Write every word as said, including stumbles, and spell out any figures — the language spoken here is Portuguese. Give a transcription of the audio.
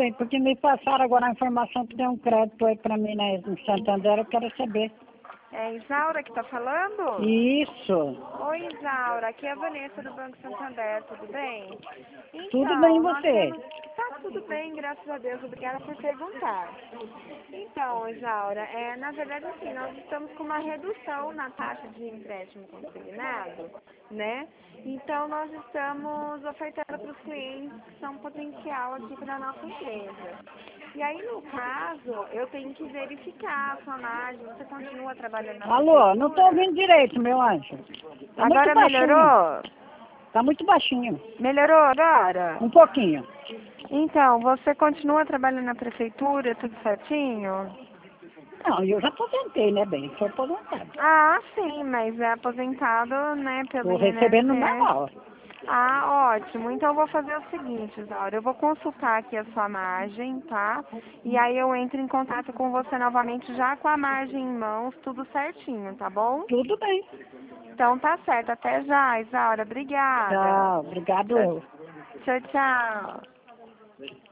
bem, porque me passaram agora a informação que tem um crédito aí pra mim, né, no Santander, eu quero saber. É Isaura que tá falando? Isso. Oi, Isaura, aqui é a Vanessa do Banco Santander, tudo bem? Tudo bem, e Então, nós você? temos... Tá tudo bem, graças a Deus, obrigada por perguntar. Então, Isaura, é, na verdade, assim, nós estamos com uma redução na taxa de empréstimo consignado, né? Então, nós estamos ofertando para os clientes que são potencial aqui para a nossa empresa. E aí, no caso, eu tenho que verificar a sua margem, você continua trabalhando na Alô, não tô prefeitura? ouvindo direito, meu anjo. Tá muito Agora baixinho. melhorou? Tá muito baixinho. Melhorou agora? Um pouquinho. Então, você continua trabalhando na prefeitura, tudo certinho? Não, eu já aposentei, né, bem? Sou aposentado. Ah, sim, mas é aposentado, né, pelo Tô recebendo I N S S. normal. Ah, ótimo. Então eu vou fazer o seguinte, Isaura, eu vou consultar aqui a sua margem, tá? E aí eu entro em contato com você novamente já com a margem em mãos, tudo certinho, tá bom? Tudo bem. Então tá certo. Até já, Isaura. Obrigada. Tchau, obrigado Tchau, eu. tchau. tchau.